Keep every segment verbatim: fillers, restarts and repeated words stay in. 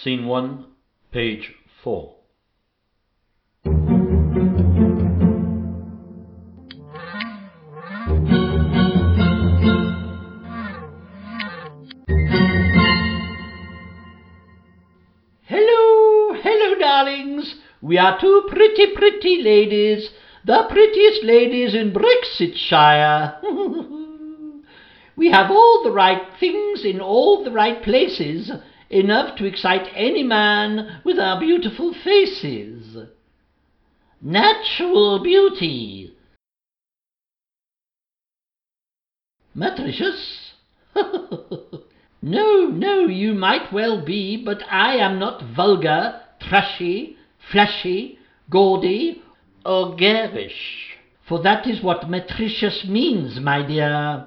Scene one, page four. Hello, hello, darlings. We are two pretty, pretty ladies, the prettiest ladies in Brexitshire. We have all the right things in all the right places, enough to excite any man with our beautiful faces. Natural beauty. Meretricious? No, no, you might well be, but I am not vulgar, trashy, flashy, gaudy, or garish, for that is what meretricious means, my dear.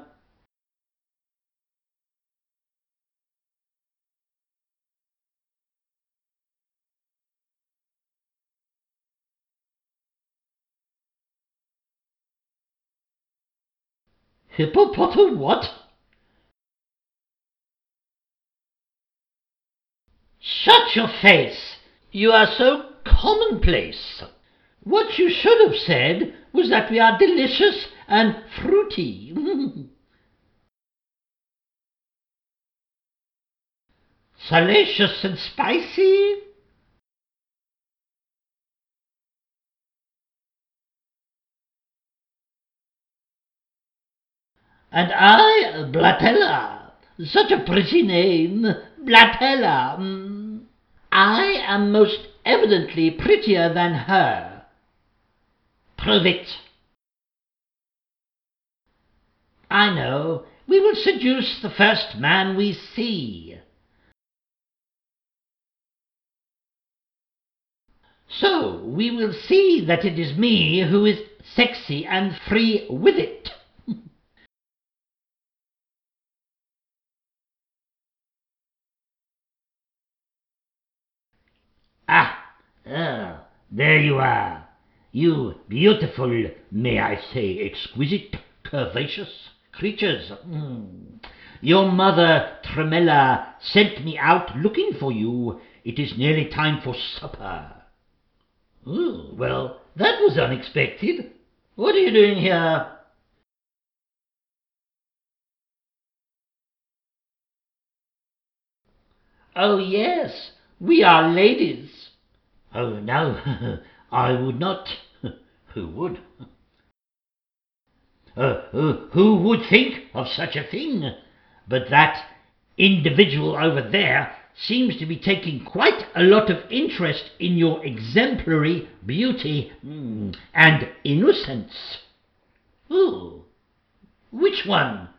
Hippopotam what? Shut your face! You are so commonplace. What you should have said was that we are delicious and fruity. Salacious and spicy. And I, Blatella, such a pretty name, Blatella. Mm. I am most evidently prettier than her. Prove it. I know. We will seduce the first man we see. So we will see that it is me who is sexy and free with it. Ah, ah, there you are. You beautiful, may I say exquisite, curvaceous creatures. Mm. Your mother, Tremella, sent me out looking for you. It is nearly time for supper. Ooh, well, that was unexpected. What are you doing here? Oh, yes, we are ladies. Oh, no, I would not. Who would? Uh, uh, who would think of such a thing? But that individual over there seems to be taking quite a lot of interest in your exemplary beauty mm, and innocence. Ooh, which one?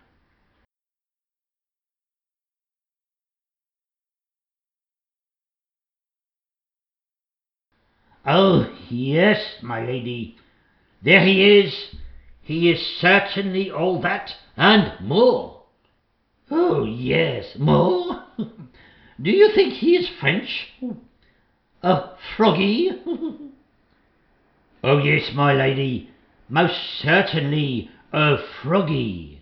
Oh, yes, my lady. There he is. He is certainly all that and more. Oh, yes, more? Do you think he is French? A froggy? Oh, yes, my lady, most certainly a froggy.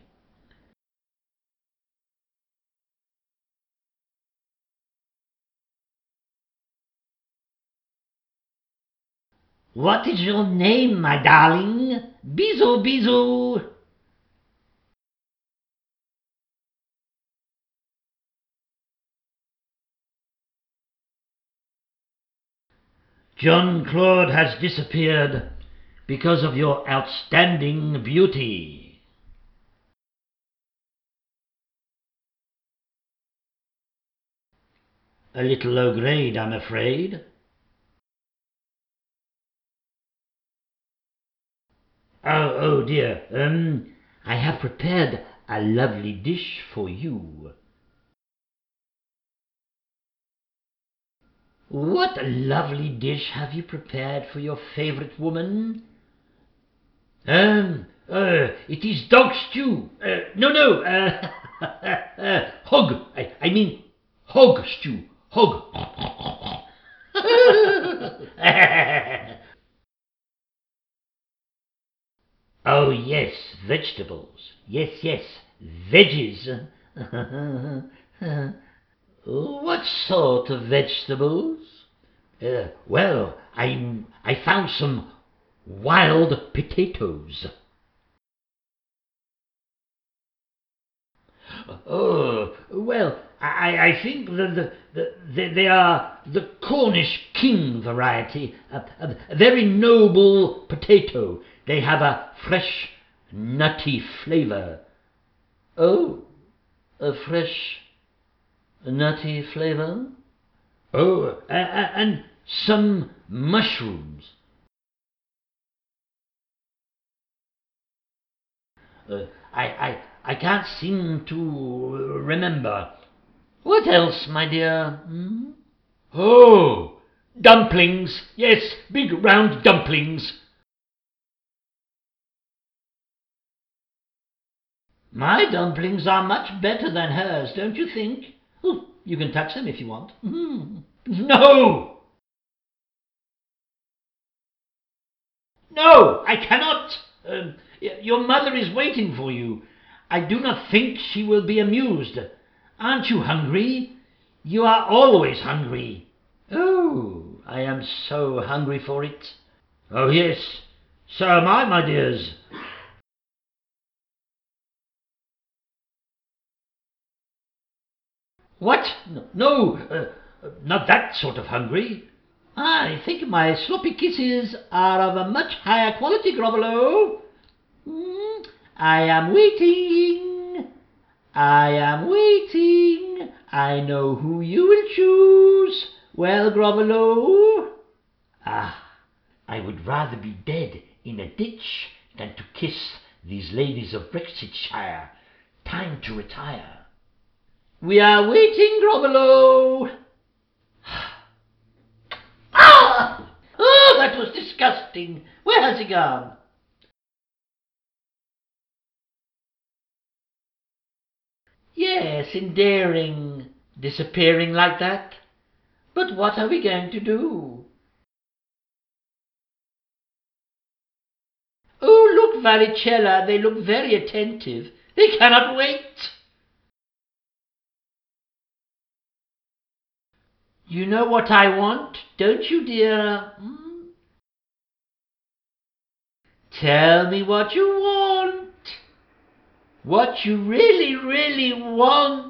What is your name, my darling? Bisous, bisous. John Claude has disappeared because of your outstanding beauty. A little low grade, I'm afraid. Oh, oh dear, um, I have prepared a lovely dish for you. What a lovely dish have you prepared for your favourite woman? Um, uh, it is dog stew. Uh, no, no, uh, uh, hog. I, I mean, hog stew. Hog. Oh, yes, vegetables. Yes, yes, veggies. What sort of vegetables? Uh, well, I, I found some wild potatoes. Oh, well, I, I think that the, the, they are the Cornish king variety, a, a, a very noble potato. They have a fresh, nutty flavour. Oh, a fresh, nutty flavour? Oh, uh, uh, and some mushrooms. Uh, I, I, I can't seem to remember. What else, my dear? Hmm? Oh, dumplings. Yes, big round dumplings. My dumplings are much better than hers, don't you think? Oh, you can touch them if you want. Mm. No! No, I cannot. Uh, your mother is waiting for you. I do not think she will be amused. Aren't you hungry? You are always hungry. Oh, I am so hungry for it. Oh, yes, so am I, my dears. What? No, uh, not that sort of hungry. I think my sloppy kisses are of a much higher quality, Grovello. Mm, I am waiting. I am waiting. I know who you will choose. Well, Grovello? Ah, I would rather be dead in a ditch than to kiss these ladies of Brexitshire. Time to retire. We are waiting, Grovello. Ah! Oh, that was disgusting. Where has he gone? Yes, endearing, disappearing like that. But what are we going to do? Oh, look, Varicella, they look very attentive. They cannot wait. You know what I want, don't you, dear? Hmm? Tell me what you want. What you really, really want.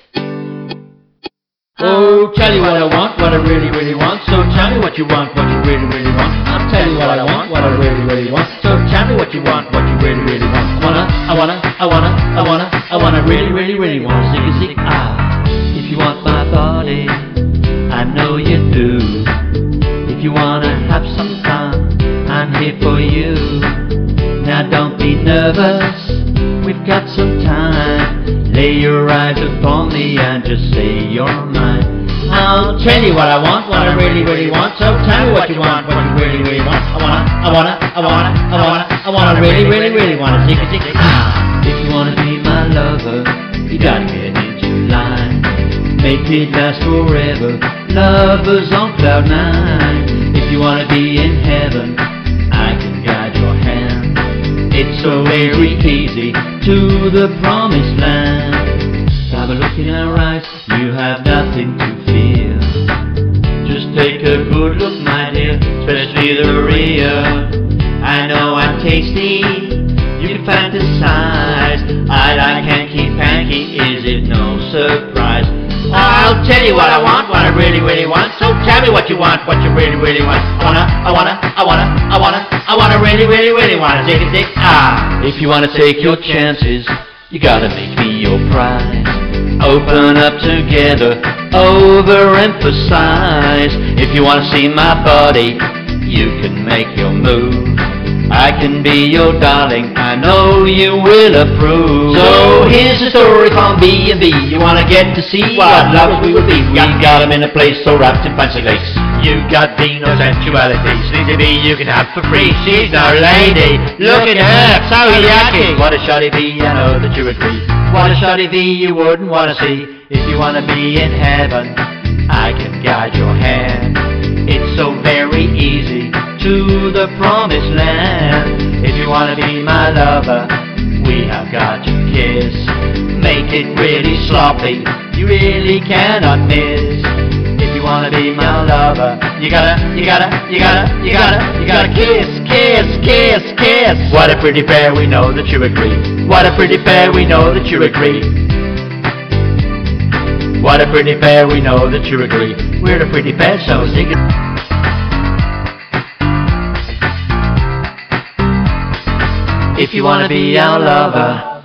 Oh, tell you what I want, what I really, really want. So tell me what you want, what you really, really want. I'll tell you what I want, what I really, really want. So tell me what you want, what you really, really want. I wanna, I wanna, I wanna, I wanna, I wanna really, really, really want. Zig a zig ah. If you want my body, I know you do. If you wanna have some fun, I'm here for you. Now don't be nervous, we've got some time. Lay your eyes upon me and just say you're mine. I'll tell you what I want, what I really, really want. So tell me what you want, what you really, really want. I wanna, I wanna, I wanna, I wanna, I wanna really, really, really wanna. Zig zig ah. If you wanna be my lover, you gotta get into line. Make it last forever, lovers on cloud nine. If you wanna be in heaven, I can guide your hand. It's so very easy to the promised land. Have a look in our eyes, you have nothing to fear. Just take a good look, my dear, especially the rear. I know I'm tasty, you can fantasize. I like hanky-panky, is it no surprise? I'll tell you what I want, what I really, really want. So tell me what you want, what you really, really want. I wanna, I wanna, I wanna, I wanna, I wanna really, really, really wanna. Zig a zig ah. If you wanna take your chances, you gotta make me your prize. Open up together, overemphasize. If you wanna see my body, you can make your move. I can be your darling, I know you will approve. So here's a story from B and B. You wanna get to see what love we will be. We got 'em in a place so wrapped in fancy lace. You got Dino sensuality, Sleazy B you can have for free. She's no lady, look at her, so yucky. What a shoddy B, I know that you agree. What a shoddy B you wouldn't wanna see. If you wanna be in heaven, I can guide your hand. It's so very easy to the promised land. If you wanna be my lover, we have got to kiss. Make it really sloppy, you really cannot miss. If you wanna be my lover, you gotta, you gotta, you gotta, you gotta, you gotta kiss, kiss, kiss, kiss. What a pretty pair, we know that you agree. What a pretty pair, we know that you agree. What a pretty pair, we know that you agree. We're a pretty pair, so sing it. If you wanna be our lover,